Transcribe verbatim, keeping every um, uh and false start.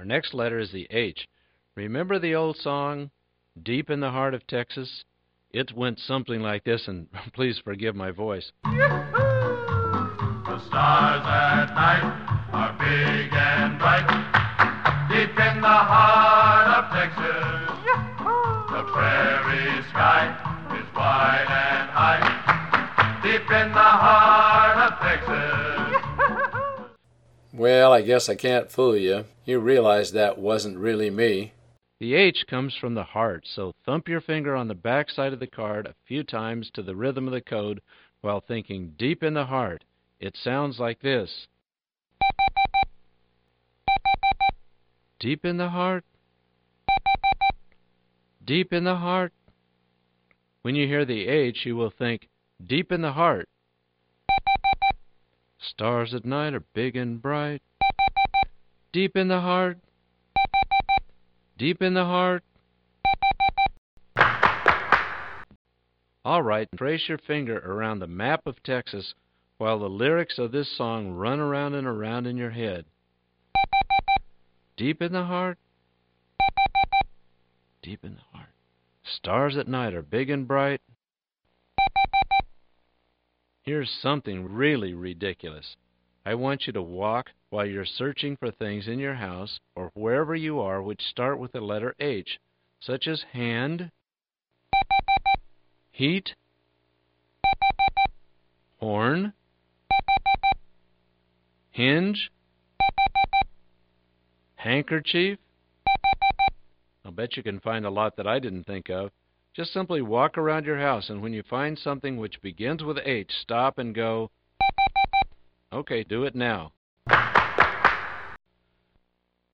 Our next letter is the H. Remember the old song, Deep in the Heart of Texas? It went something like this, and please forgive my voice. The stars at night are big and bright, deep in the heart of Texas. The prairie sky is wide and high, deep in the heart of Texas. Well, I guess I can't fool you. You realize that wasn't really me. The H comes from the heart, so thump your finger on the back side of the card a few times to the rhythm of the code while thinking deep in the heart. It sounds like this. Deep in the heart. Deep in the heart. When you hear the H, you will think deep in the heart. Stars at night are big and bright. Deep in the heart. Deep in the heart. All right, trace your finger around the map of Texas while the lyrics of this song run around and around in your head. Deep in the heart. Deep in the heart. Stars at night are big and bright. Here's something really ridiculous. I want you to walk while you're searching for things in your house or wherever you are which start with the letter H, such as hand, heat, horn, hinge, handkerchief. I'll bet you can find a lot that I didn't think of. Just simply walk around your house, and when you find something which begins with H, stop and go, okay, do it now.